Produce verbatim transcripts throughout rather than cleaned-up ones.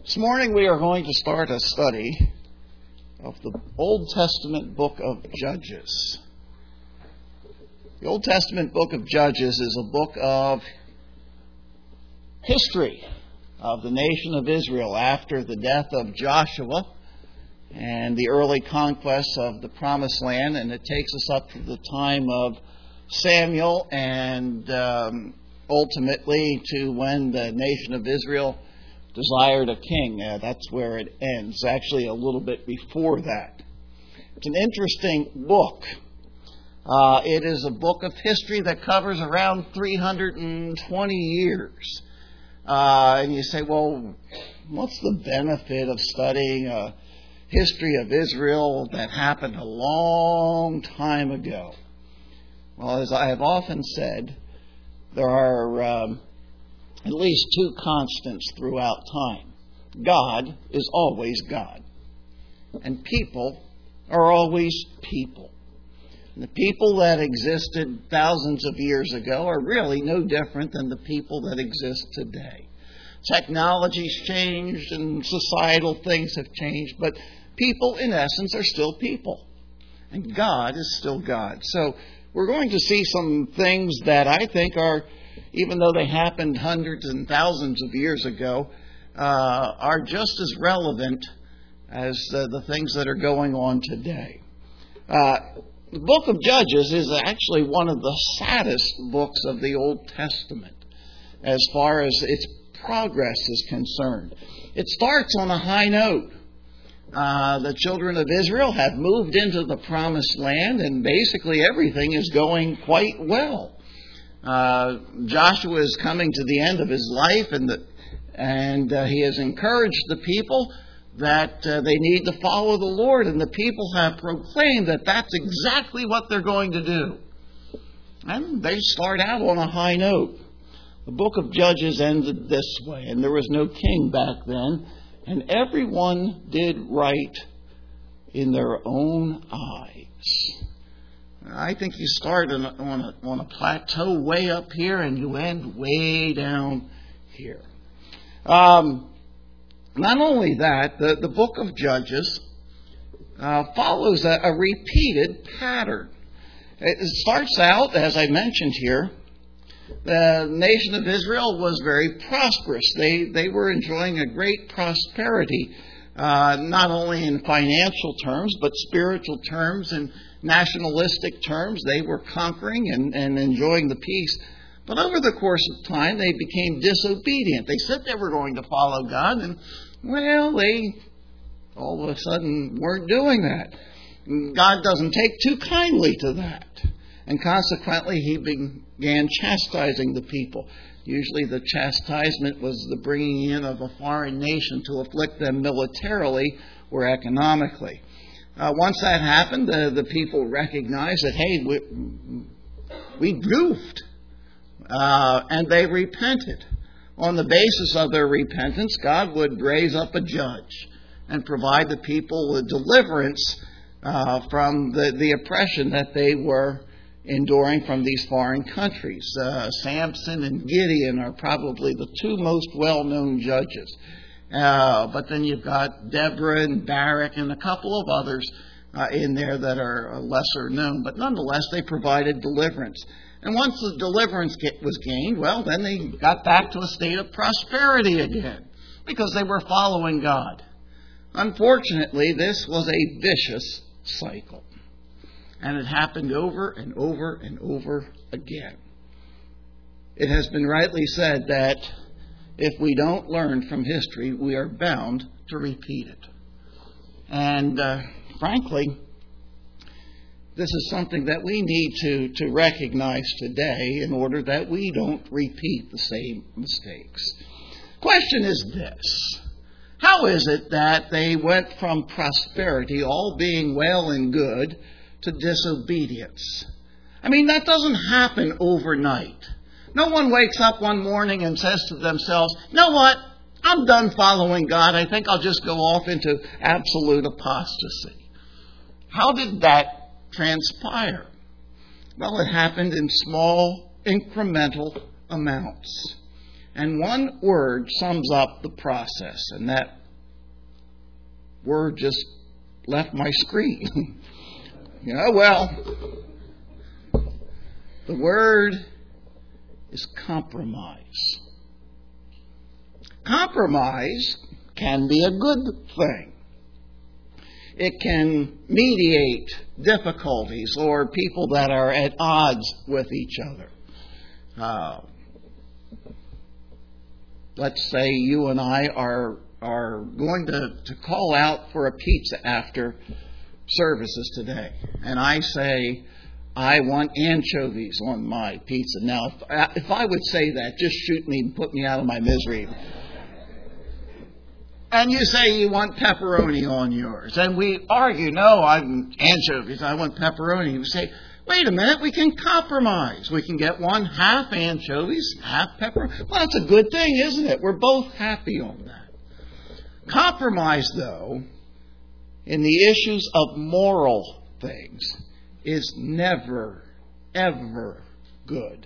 This morning we are going to start a study of the Old Testament book of Judges. The Old Testament book of Judges is a book of history of the nation of Israel after the death of Joshua and the early conquest of the Promised Land, and it takes us up to the time of Samuel and um, ultimately to when the nation of Israel desired a king. Uh, that's where it ends, actually a little bit before that. It's an interesting book. Uh, it is a book of history that covers around three hundred twenty years. Uh, and you say, well, what's the benefit of studying a history of Israel that happened a long time ago? Well, as I have often said, there are um, at least two constants throughout time. God is always God, and people are always people. And the people that existed thousands of years ago are really no different than the people that exist today. Technology's changed and societal things have changed, but people, in essence, are still people. And God is still God. So we're going to see some things that I think are, even though they happened hundreds and thousands of years ago, uh, are just as relevant as uh, the things that are going on today. Uh, the book of Judges is actually one of the saddest books of the Old Testament as far as its progress is concerned. It starts on a high note. Uh, the children of Israel have moved into the Promised Land, and basically everything is going quite well. Uh, Joshua is coming to the end of his life, and the, and uh, he has encouraged the people that uh, they need to follow the Lord, and the people have proclaimed that that's exactly what they're going to do. And they start out on a high note. The book of Judges ended this way, and there was no king back then, and everyone did right in their own eyes. I think you start on a, on, a, on a plateau way up here and you end way down here. Um, not only that, the, the book of Judges uh, follows a, a repeated pattern. It starts out, as I mentioned here, the nation of Israel was very prosperous. They, they were enjoying a great prosperity, uh, not only in financial terms, but spiritual terms and nationalistic terms. They were conquering and, and enjoying the peace. But over the course of time, they became disobedient. They said they were going to follow God, and, well, they all of a sudden weren't doing that. God doesn't take too kindly to that. And consequently, he began chastising the people. Usually the chastisement was the bringing in of a foreign nation to afflict them militarily or economically. Uh, once that happened, the, the people recognized that, hey, we, we goofed. Uh, and they repented. On the basis of their repentance, God would raise up a judge and provide the people with deliverance uh, from the, the oppression that they were enduring from these foreign countries. Uh, Samson and Gideon are probably the two most well-known judges. Uh, but then you've got Deborah and Barak and a couple of others uh, in there that are lesser known. But nonetheless, they provided deliverance. And once the deliverance was gained, well, then they got back to a state of prosperity again because they were following God. Unfortunately, this was a vicious cycle. And it happened over and over and over again. It has been rightly said that if we don't learn from history, we are bound to repeat it. And uh, frankly, this is something that we need to, to recognize today in order that we don't repeat the same mistakes. Question is this: how is it that they went from prosperity, all being well and good, to disobedience? I mean, that doesn't happen overnight. No one wakes up one morning and says to themselves, you know what, I'm done following God. I think I'll just go off into absolute apostasy. How did that transpire? Well, it happened in small, incremental amounts. And one word sums up the process, and that word just left my screen. You know, well, the word is compromise. Compromise can be a good thing. It can mediate difficulties or people that are at odds with each other. Uh, let's say you and I are are going to, to call out for a pizza after services today. And I say, I want anchovies on my pizza. Now, if I, if I would say that, just shoot me and put me out of my misery. And you say you want pepperoni on yours. And we argue, no, I want anchovies, I want pepperoni. You say, wait a minute, we can compromise. We can get one half anchovies, half pepperoni. Well, that's a good thing, isn't it? We're both happy on that. Compromise, though, in the issues of moral things is never, ever good.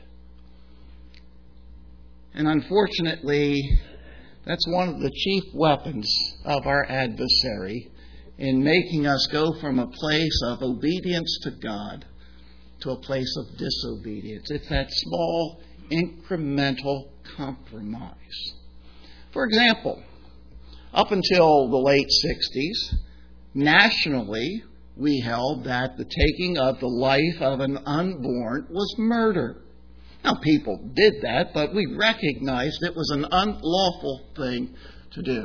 And unfortunately, that's one of the chief weapons of our adversary in making us go from a place of obedience to God to a place of disobedience. It's that small, incremental compromise. For example, up until the late sixties, nationally, we held that the taking of the life of an unborn was murder. Now, people did that, but we recognized it was an unlawful thing to do.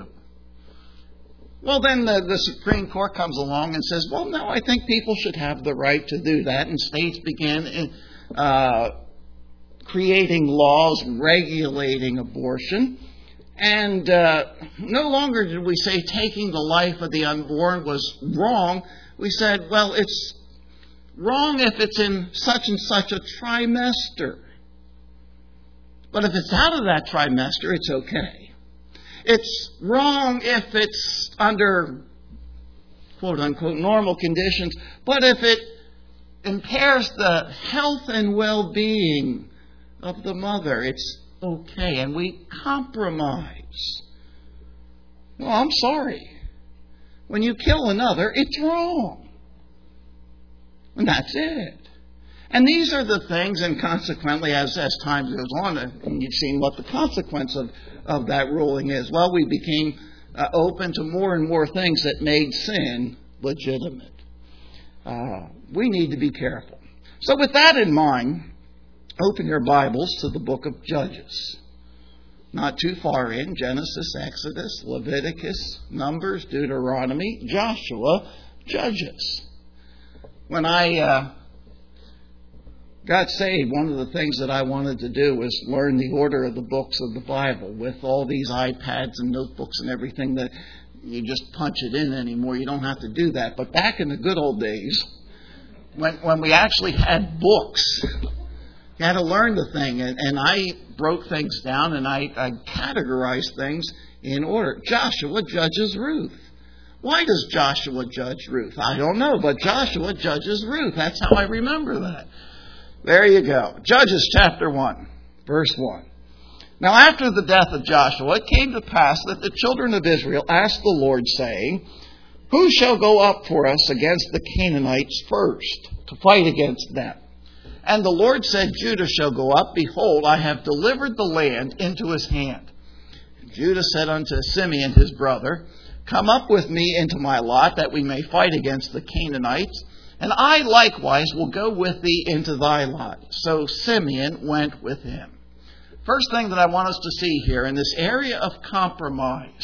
Well, then the, the Supreme Court comes along and says, well, no, I think people should have the right to do that. And states began uh, creating laws regulating abortion. And uh, no longer did we say taking the life of the unborn was wrong. We said, well, it's wrong if it's in such and such a trimester. But if it's out of that trimester, it's okay. It's wrong if it's under, quote unquote, normal conditions. But if it impairs the health and well-being of the mother, it's okay. And we compromise. Well, I'm sorry. When you kill another, it's wrong. And that's it. And these are the things, and consequently, as, as time goes on, and you've seen what the consequence of, of that ruling is. Well, we became uh, open to more and more things that made sin legitimate. Uh, we need to be careful. So with that in mind, open your Bibles to the book of Judges. Not too far in, Genesis, Exodus, Leviticus, Numbers, Deuteronomy, Joshua, Judges. When I uh, got saved, one of the things that I wanted to do was learn the order of the books of the Bible. With all these iPads and notebooks and everything that you just punch it in anymore, you don't have to do that. But back in the good old days, when, when we actually had books, you had to learn the thing, and, and I broke things down, and I, I categorized things in order. Joshua judges Ruth. Why does Joshua judge Ruth? I don't know, but Joshua judges Ruth. That's how I remember that. There you go. Judges chapter one, verse one. Now after the death of Joshua, it came to pass that the children of Israel asked the Lord, saying, who shall go up for us against the Canaanites first, to fight against them? And the Lord said, Judah shall go up. Behold, I have delivered the land into his hand. And Judah said unto Simeon his brother, come up with me into my lot, that we may fight against the Canaanites. And I likewise will go with thee into thy lot. So Simeon went with him. First thing that I want us to see here in this area of compromise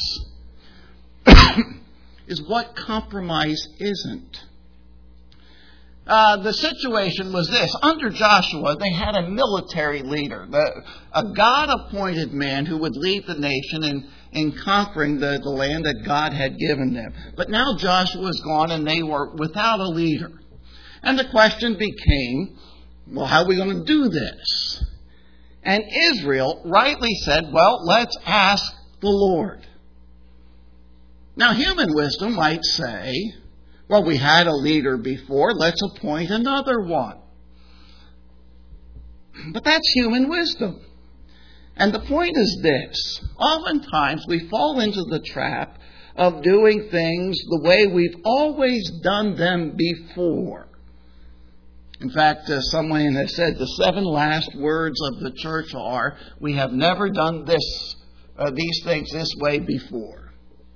is what compromise isn't. Uh, the situation was this. Under Joshua, they had a military leader, the, a God-appointed man who would lead the nation in, in conquering the, the land that God had given them. But now Joshua was gone and they were without a leader. And the question became, well, how are we going to do this? And Israel rightly said, well, let's ask the Lord. Now, human wisdom might say, well, we had a leader before, let's appoint another one. But that's human wisdom. And the point is this. Oftentimes we fall into the trap of doing things the way we've always done them before. In fact, uh, someone has said the seven last words of the church are, we have never done this, uh, these things this way before.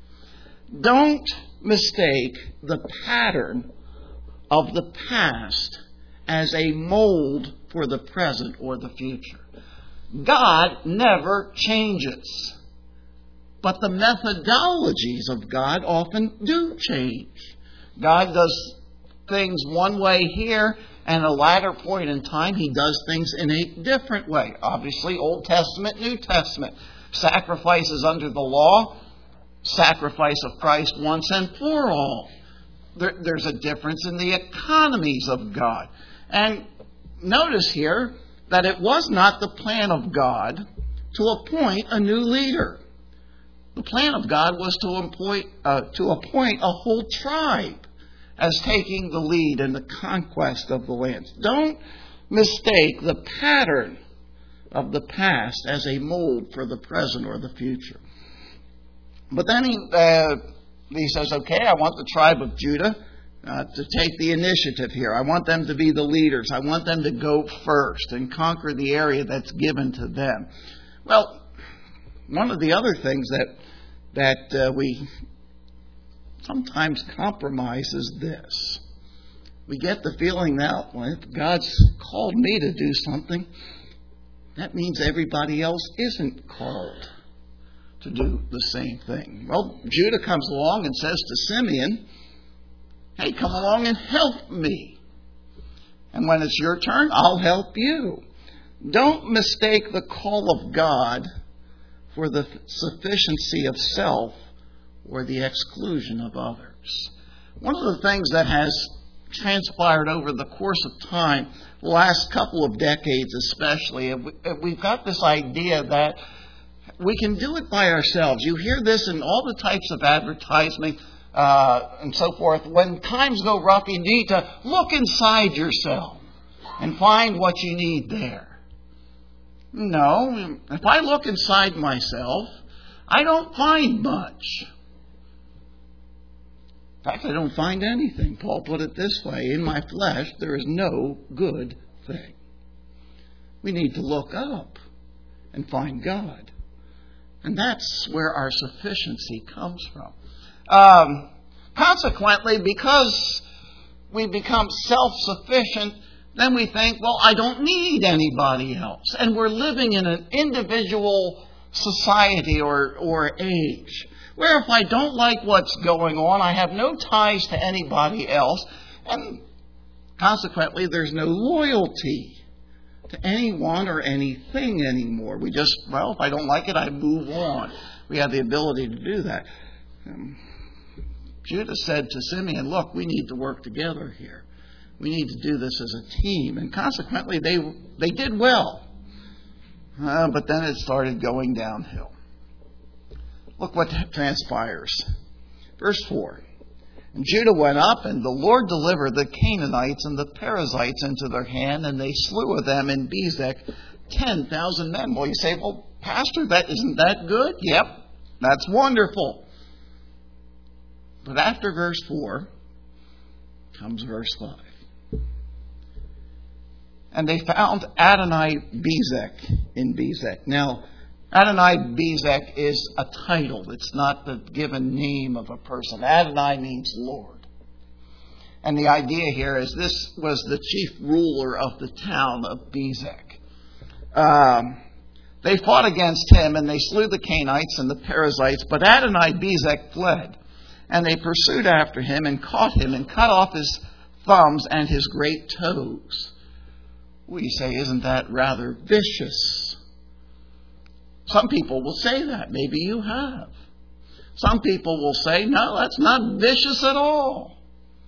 Don't mistake the pattern of the past as a mold for the present or the future. God never changes. But the methodologies of God often do change. God does things one way here, and at a latter point in time, He does things in a different way. Obviously, Old Testament, New Testament. Sacrifices under the law, sacrifice of Christ once and for all. There, there's a difference in the economies of God. And notice here that it was not the plan of God to appoint a new leader. The plan of God was to appoint, uh, to appoint a whole tribe as taking the lead in the conquest of the lands. Don't mistake the pattern of the past as a mold for the present or the future. But then he, uh, he says, okay, I want the tribe of Judah uh, to take the initiative here. I want them to be the leaders. I want them to go first and conquer the area that's given to them. Well, one of the other things that that uh, we sometimes compromise is this. We get the feeling that, well, if God's called me to do something, that means everybody else isn't called to do the same thing. Well, Judah comes along and says to Simeon, hey, come along and help me. And when it's your turn, I'll help you. Don't mistake the call of God for the sufficiency of self or the exclusion of others. One of the things that has transpired over the course of time, the last couple of decades especially, we've got this idea that we can do it by ourselves. You hear this in all the types of advertising uh, and so forth. When times go rough, you need to look inside yourself and find what you need there. No, if I look inside myself, I don't find much. In fact, I don't find anything. Paul put it this way, in my flesh there is no good thing. We need to look up and find God. And that's where our sufficiency comes from. Um, consequently, because we become self-sufficient, then we think, well, I don't need anybody else. And we're living in an individual society or, or age, where if I don't like what's going on, I have no ties to anybody else. And consequently, there's no loyalty to anyone or anything anymore. We just, well, if I don't like it, I move on. We have the ability to do that. Um, Judah said to Simeon, look, we need to work together here. We need to do this as a team. And consequently, they they did well. Uh, but then it started going downhill. Look what transpires. Verse four. And Judah went up, and the Lord delivered the Canaanites and the Perizzites into their hand, and they slew of them in Bezek ten thousand men. Well, you say, well, Pastor, that isn't that good? Yep, that's wonderful. But after verse four comes verse five. And they found Adoni-Bezek in Bezek. Now, Adoni-Bezek is a title. It's not the given name of a person. Adonai means Lord. And the idea here is this was the chief ruler of the town of Bezek. Um, they fought against him, and they slew the Canaanites and the Perizzites. But Adoni-Bezek fled, and they pursued after him and caught him and cut off his thumbs and his great toes. We say, isn't that rather vicious? Some people will say that. Maybe you have. Some people will say, no, that's not vicious at all.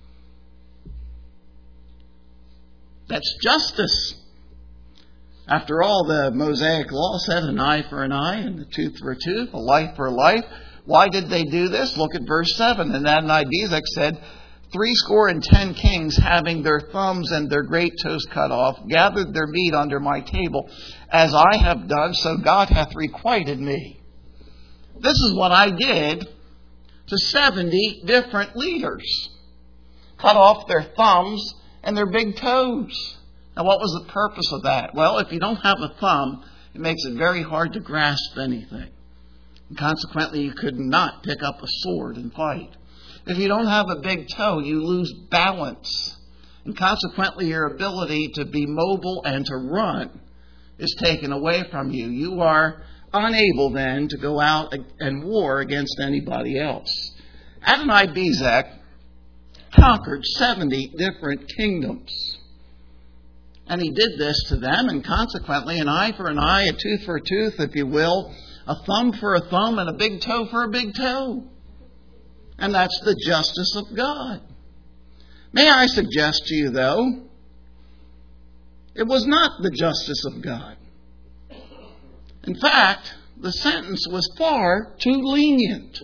That's justice. After all, the Mosaic law said an eye for an eye and a tooth for a tooth, a life for a life. Why did they do this? Look at verse seven. And Adoni-Bezek said threescore and ten kings, having their thumbs and their great toes cut off, gathered their meat under my table. As I have done, so God hath requited me. This is what I did to seventy different leaders. Cut off their thumbs and their big toes. Now, what was the purpose of that? Well, if you don't have a thumb, it makes it very hard to grasp anything. And consequently, you could not pick up a sword and fight. If you don't have a big toe, you lose balance. And consequently, your ability to be mobile and to run is taken away from you. You are unable then to go out and war against anybody else. Adonai-Bezek conquered seventy different kingdoms. And he did this to them, and consequently, an eye for an eye, a tooth for a tooth, if you will, a thumb for a thumb, and a big toe for a big toe. And that's the justice of God. May I suggest to you, though, it was not the justice of God. In fact, the sentence was far too lenient.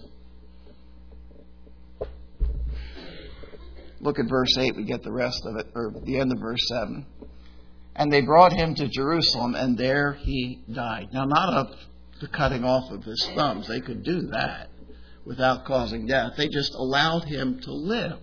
Look at verse eight, we get the rest of it, or the end of verse seven. And they brought him to Jerusalem, and there he died. Now, not of the cutting off of his thumbs. They could do that without causing death. They just allowed him to live.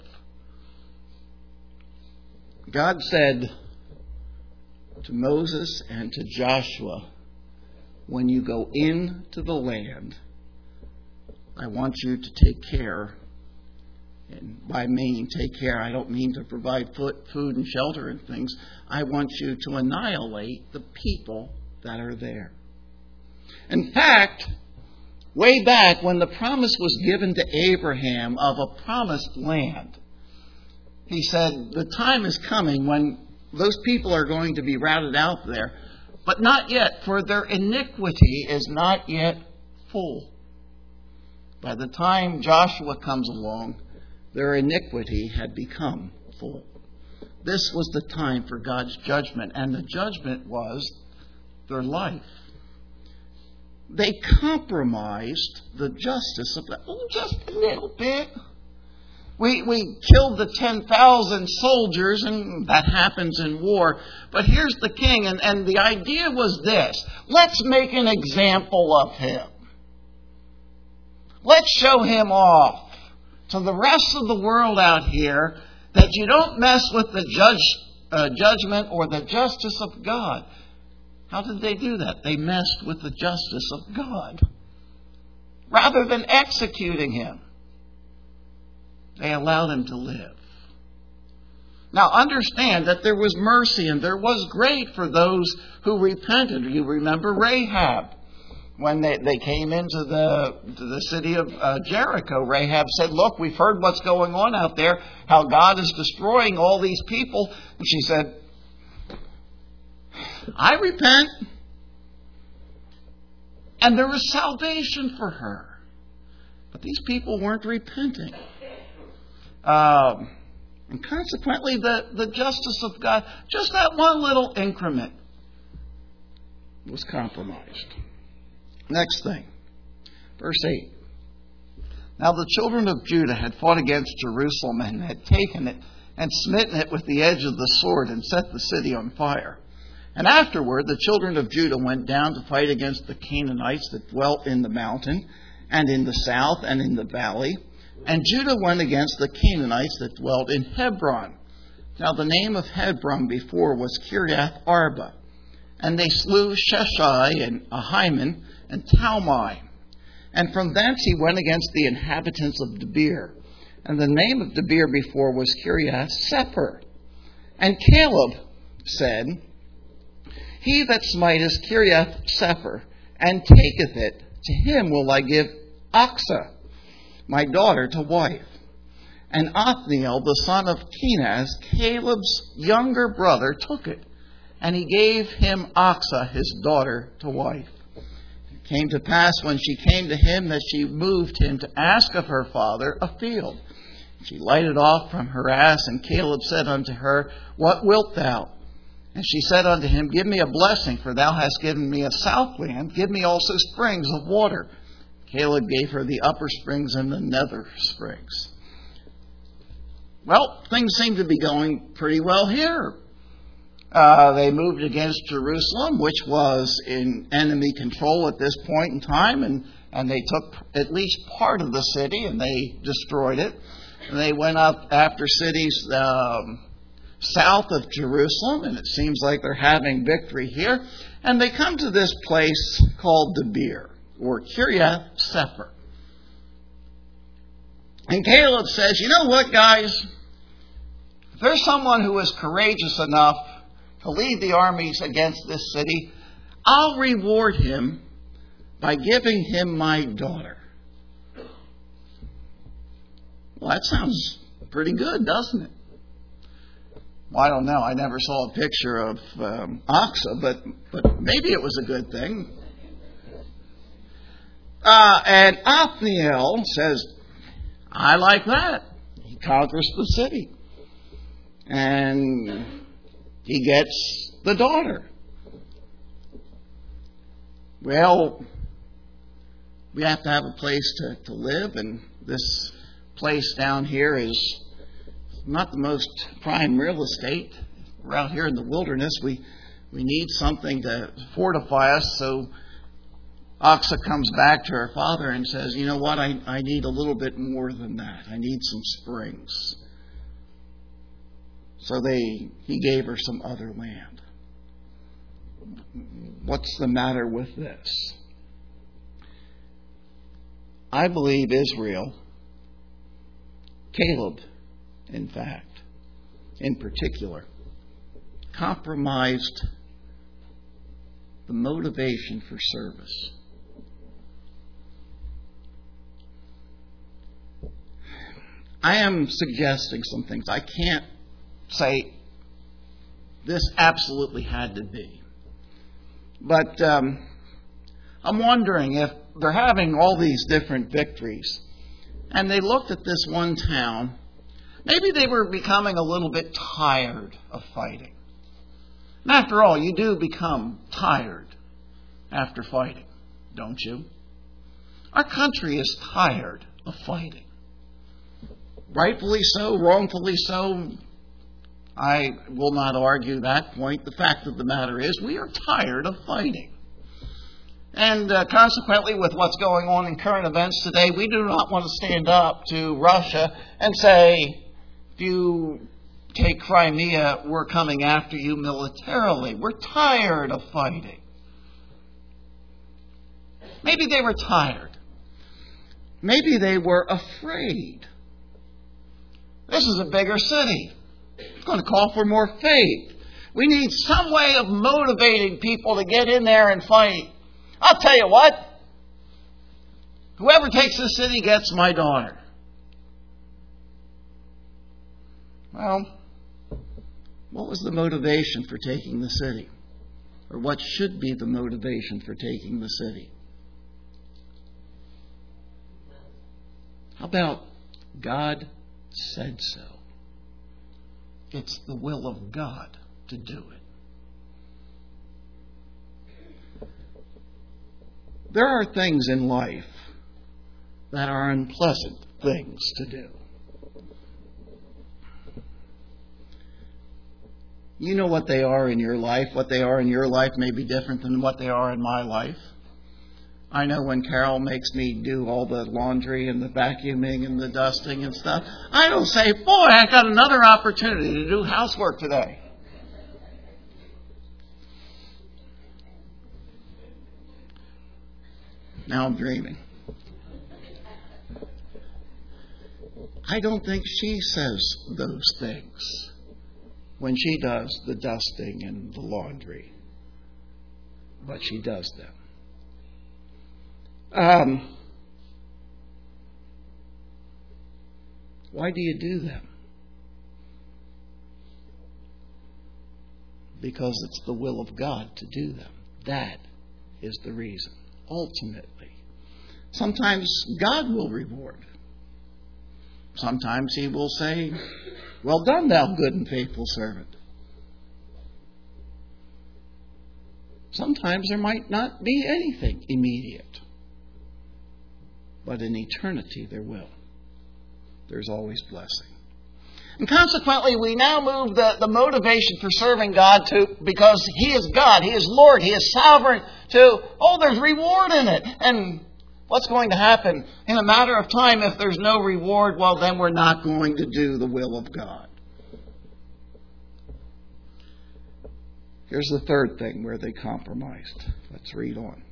God said to Moses and to Joshua, when you go into the land, I want you to take care. And by meaning take care, I don't mean to provide food and shelter and things. I want you to annihilate the people that are there. In fact, way back when the promise was given to Abraham of a promised land, he said, the time is coming when those people are going to be routed out there, but not yet, for their iniquity is not yet full. By the time Joshua comes along, their iniquity had become full. This was the time for God's judgment, and the judgment was their life. They compromised the justice of God. Oh, just a little bit. We we killed the ten thousand soldiers, and that happens in war. But here's the king, and, and the idea was this. Let's make an example of him. Let's show him off to the rest of the world out here that you don't mess with the judge, uh, judgment or the justice of God. How did they do that? They messed with the justice of God. Rather than executing him, they allowed him to live. Now understand that there was mercy and there was grace for those who repented. You remember Rahab. When they, they came into the to the city of uh, Jericho, Rahab said, look, we've heard what's going on out there, how God is destroying all these people. And she said, I repent. And there was salvation for her. But these people weren't repenting. Um, and consequently, the, the justice of God, just that one little increment, was compromised. Next thing, verse eight. Now the children of Judah had fought against Jerusalem and had taken it and smitten it with the edge of the sword and set the city on fire. And afterward the children of Judah went down to fight against the Canaanites that dwelt in the mountain and in the south and in the valley. And Judah went against the Canaanites that dwelt in Hebron. Now the name of Hebron before was Kiriath Arba. And they slew Sheshai and Ahiman and Talmai. And from thence he went against the inhabitants of Debir. And the name of Debir before was Kiriath Sepher. And Caleb said, He that smiteth Kiriath Sepher, and taketh it, to him will I give Achsah, my daughter, to wife. And Othniel, the son of Kenaz, Caleb's younger brother, took it. And he gave him Achsah, his daughter, to wife. It came to pass when she came to him that she moved him to ask of her father a field. She lighted off from her ass, and Caleb said unto her, What wilt thou? And she said unto him, Give me a blessing, for thou hast given me a southland. Give me also springs of water. Caleb gave her the upper springs and the nether springs. well, things seem to be going pretty well here. Uh, they moved against Jerusalem, which was in enemy control at this point in time, and, and they took at least part of the city and they destroyed it. And they went up after cities um, south of Jerusalem, and it seems like they're having victory here. And they come to this place called Debir, or Kiriath Sefer. And Caleb says, you know what, guys? If there's someone who is courageous enough to lead the armies against this city, I'll reward him by giving him my daughter. Well, that sounds pretty good, doesn't it? Well, I don't know. I never saw a picture of um, Oxa, but, but maybe it was a good thing. Uh, and Othniel says, I like that. He conquers the city. And he gets the daughter. Well, we have to have a place to, to live, and this place down here is not the most prime real estate. We're out here in the wilderness. We we need something to fortify us. So Oxa comes back to her father and says, you know what, I, I need a little bit more than that. I need some springs. So they he gave her some other land. What's the matter with this? I believe Israel, Caleb, in fact, in particular, compromised the motivation for service. I am suggesting some things. I can't say this absolutely had to be. But um, I'm wondering if they're having all these different victories and they looked at this one town, maybe they were becoming a little bit tired of fighting. And after all, you do become tired after fighting, don't you? Our country is tired of fighting. Rightfully so, wrongfully so, I will not argue that point. The fact of the matter is we are tired of fighting. And uh, consequently, with what's going on in current events today, we do not want to stand up to Russia and say, if you take Crimea, we're coming after you militarily. We're tired of fighting. Maybe they were tired. Maybe they were afraid. This is a bigger city. It's going to call for more faith. We need some way of motivating people to get in there and fight. I'll tell you what. Whoever takes this city gets my daughter. Well, what was the motivation for taking the city? Or what should be the motivation for taking the city? How about God said so? It's the will of God to do it. There are things in life that are unpleasant things to do. You know what they are in your life. What they are in your life may be different than what they are in my life. I know when Carol makes me do all the laundry and the vacuuming and the dusting and stuff, I don't say, boy, I got another opportunity to do housework today. Now I'm dreaming. I don't think she says those things when she does the dusting and the laundry. But she does them. Um, why do you do them? Because it's the will of God to do them. That is the reason. Ultimately. Sometimes God will reward. Sometimes He will say, well done, thou good and faithful servant. Sometimes there might not be anything immediate. But in eternity there will. There's always blessing. And consequently, we now move the, the motivation for serving God to, because He is God, He is Lord, He is sovereign, to, oh, there's reward in it. And what's going to happen? In a matter of time, if there's no reward, well, then we're not going to do the will of God. Here's the third thing where they compromised. Let's read on.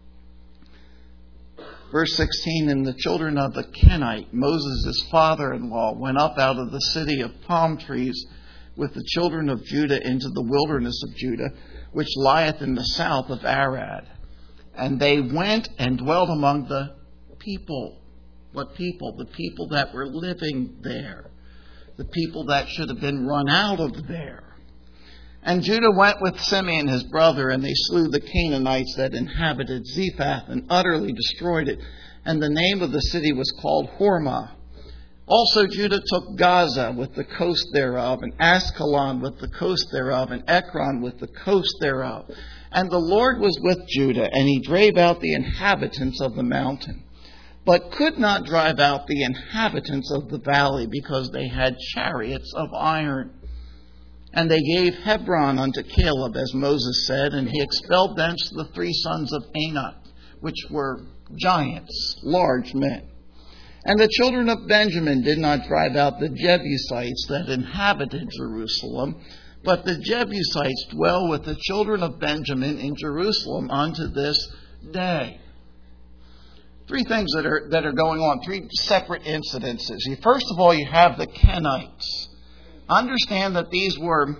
Verse sixteen, and the children of the Kenite, Moses' father-in-law, went up out of the city of palm trees with the children of Judah into the wilderness of Judah, which lieth in the south of Arad. And they went and dwelt among the people. What people? The people that were living there. The people that should have been run out of there. And Judah went with Simeon his brother, and they slew the Canaanites that inhabited Zephath, and utterly destroyed it. And the name of the city was called Hormah. Also Judah took Gaza with the coast thereof, and Askelon with the coast thereof, and Ekron with the coast thereof. And the Lord was with Judah, and He drave out the inhabitants of the mountain, but could not drive out the inhabitants of the valley, because they had chariots of iron. And they gave Hebron unto Caleb, as Moses said, and he expelled thence the three sons of Anak, which were giants, large men. And the children of Benjamin did not drive out the Jebusites that inhabited Jerusalem, but the Jebusites dwell with the children of Benjamin in Jerusalem unto this day. Three things that are that are going on, three separate incidences. First of all, you have the Kenites. Understand that these were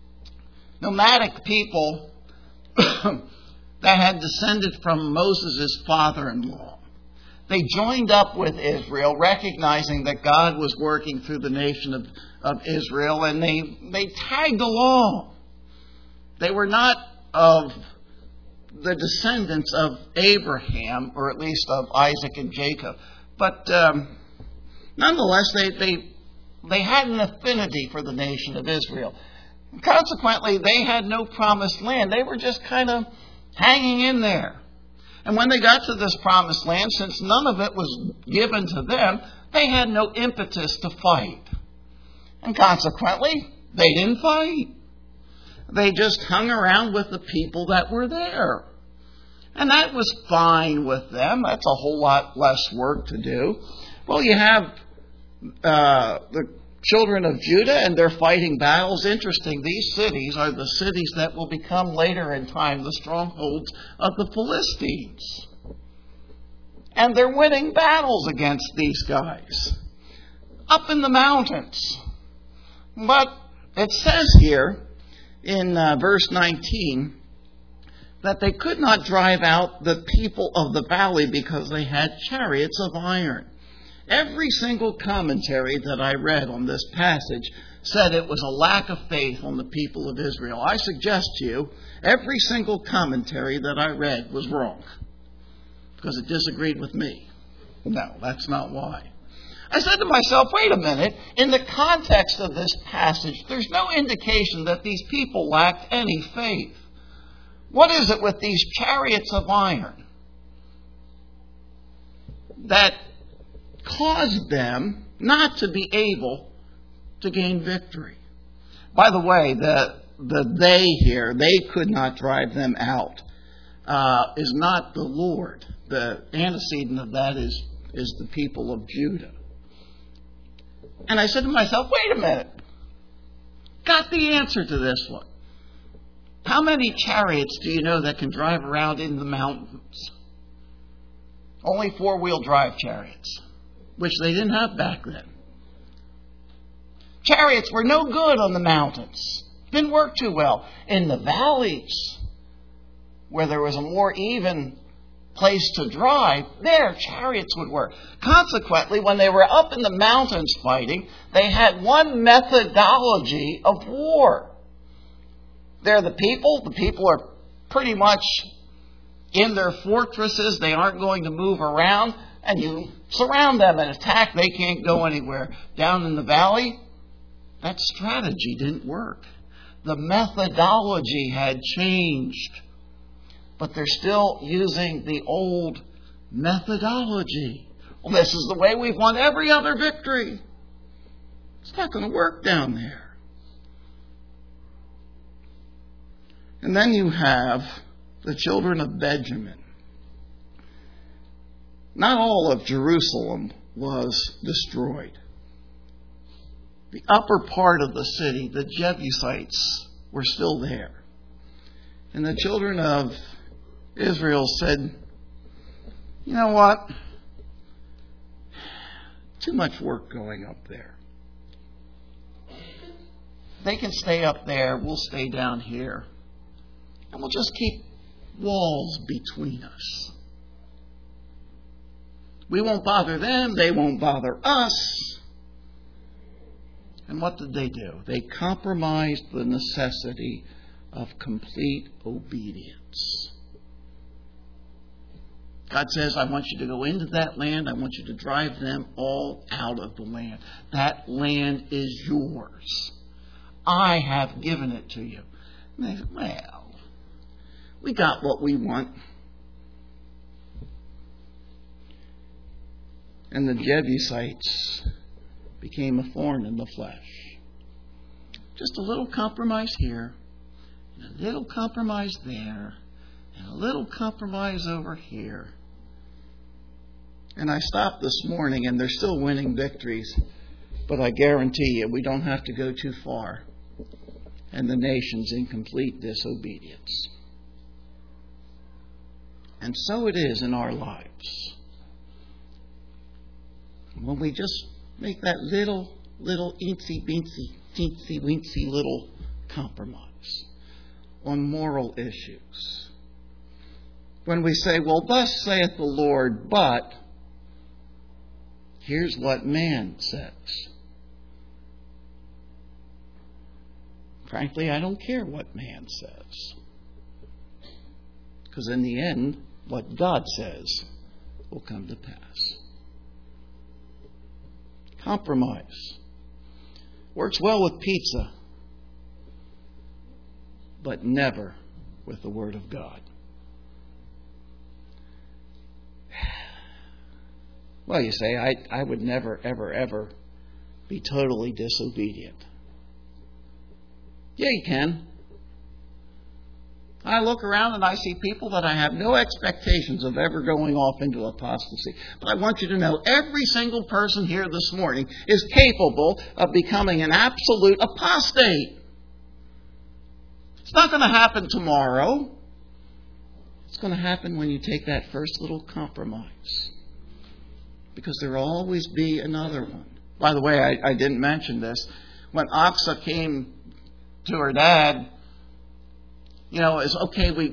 nomadic people that had descended from Moses' father-in-law. They joined up with Israel, recognizing that God was working through the nation of, of Israel, and they, they tagged along. They were not of the descendants of Abraham, or at least of Isaac and Jacob, but um, nonetheless, they, they They had an affinity for the nation of Israel. Consequently, they had no promised land. They were just kind of hanging in there. And when they got to this promised land, since none of it was given to them, they had no impetus to fight. And consequently, they didn't fight. They just hung around with the people that were there. And that was fine with them. That's a whole lot less work to do. Well, you have Uh, the children of Judah, and they're fighting battles. Interesting, these cities are the cities that will become later in time the strongholds of the Philistines. And they're winning battles against these guys up in the mountains. But it says here in uh, verse nineteen that they could not drive out the people of the valley because they had chariots of iron. Every single commentary that I read on this passage said it was a lack of faith on the people of Israel. I suggest to you, every single commentary that I read was wrong because it disagreed with me. No, that's not why. I said to myself, wait a minute, in the context of this passage, there's no indication that these people lacked any faith. What is it with these chariots of iron that caused them not to be able to gain victory? By the way, the the they here, they could not drive them out, uh, is not the Lord. The antecedent of that is, is the people of Judah. And I said to myself, wait a minute. Got the answer to this one. How many chariots do you know that can drive around in the mountains? Only four-wheel drive chariots, which they didn't have back then. Chariots were no good on the mountains. Didn't work too well. In the valleys, where there was a more even place to drive, there chariots would work. Consequently, when they were up in the mountains fighting, they had one methodology of war. They're the people. The people are pretty much in their fortresses. They aren't going to move around. And you surround them and attack. They can't go anywhere. Down in the valley, that strategy didn't work. The methodology had changed. But they're still using the old methodology. Well, this is the way we've won every other victory. It's not going to work down there. And then you have the children of Benjamin. Not all of Jerusalem was destroyed. The upper part of the city, the Jebusites, were still there. And the children of Israel said, you know what? Too much work going up there. They can stay up there, we'll stay down here. And we'll just keep walls between us. We won't bother them, they won't bother us. And what did they do? They compromised the necessity of complete obedience. God says, I want you to go into that land. I want you to drive them all out of the land. That land is yours. I have given it to you. And they said, well, we got what we want. And the Jebusites became a thorn in the flesh. Just a little compromise here, and a little compromise there, and a little compromise over here. And I stopped this morning, and they're still winning victories. But I guarantee you, we don't have to go too far. And the nation's in complete disobedience. And so it is in our lives. When we just make that little, little eensy beensy, teensy weensy little compromise on moral issues. When we say, well, thus saith the Lord, but here's what man says. Frankly, I don't care what man says. Because in the end, what God says will come to pass. Compromise. Works well with pizza, but never with the Word of God. Well, you say, I, I would never, ever, ever be totally disobedient. Yeah, you can. I look around and I see people that I have no expectations of ever going off into apostasy. But I want you to know every single person here this morning is capable of becoming an absolute apostate. It's not going to happen tomorrow. It's going to happen when you take that first little compromise. Because there will always be another one. By the way, I, I didn't mention this. When Aksa came to her dad, you know, it's okay, we,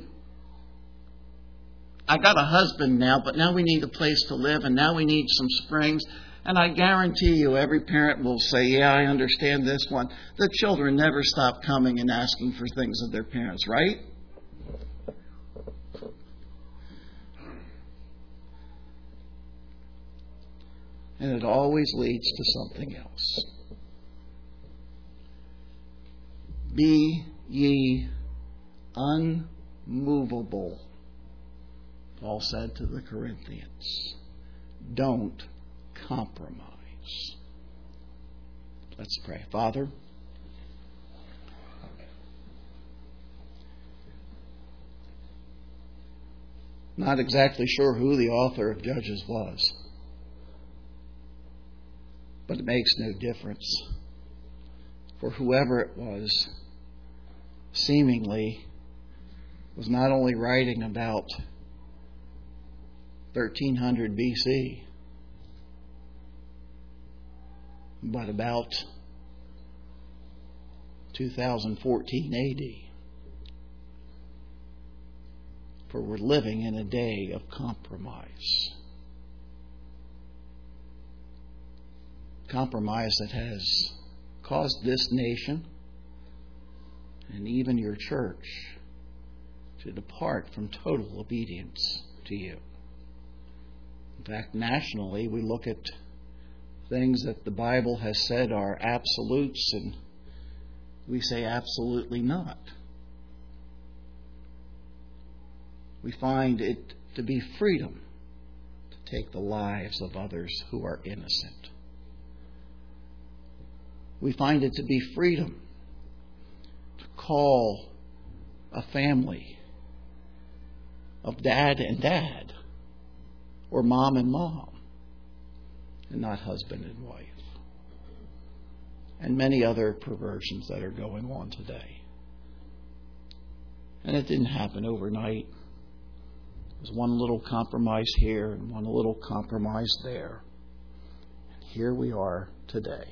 I got a husband now, but now we need a place to live, and now we need some springs. And I guarantee you, every parent will say, yeah, I understand this one. The children never stop coming and asking for things of their parents, right? And it always leads to something else. Be ye unmovable, Paul said to the Corinthians. Don't compromise. Let's pray. Father, not exactly sure who the author of Judges was, but it makes no difference. For whoever it was, seemingly, was not only writing about thirteen hundred B C, but about two thousand fourteen A D. For we're living in a day of compromise. Compromise that has caused this nation and even your church to depart from total obedience to you. In fact, nationally, we look at things that the Bible has said are absolutes, and we say absolutely not. We find it to be freedom to take the lives of others who are innocent. We find it to be freedom to call a family of dad and dad, or mom and mom, and not husband and wife. And many other perversions that are going on today. And it didn't happen overnight. It was one little compromise here and one little compromise there. And here we are today.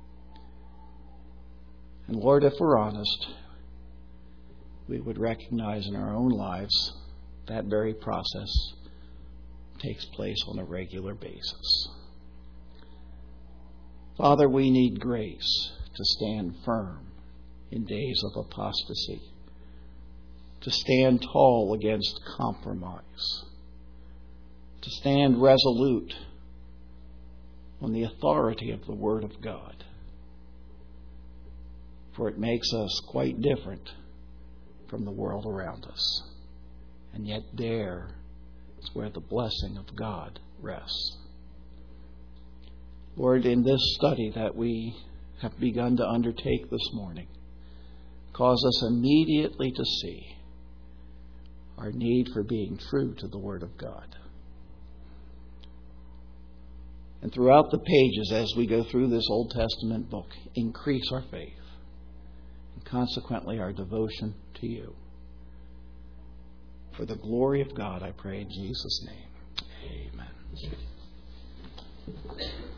And Lord, if we're honest, we would recognize in our own lives that very process takes place on a regular basis. Father, we need grace to stand firm in days of apostasy, to stand tall against compromise, to stand resolute on the authority of the Word of God. For it makes us quite different from the world around us. And yet there is where the blessing of God rests. Lord, in this study that we have begun to undertake this morning, cause us immediately to see our need for being true to the Word of God. And throughout the pages, as we go through this Old Testament book, increase our faith and consequently our devotion to you. For the glory of God, I pray in Jesus' name. Amen.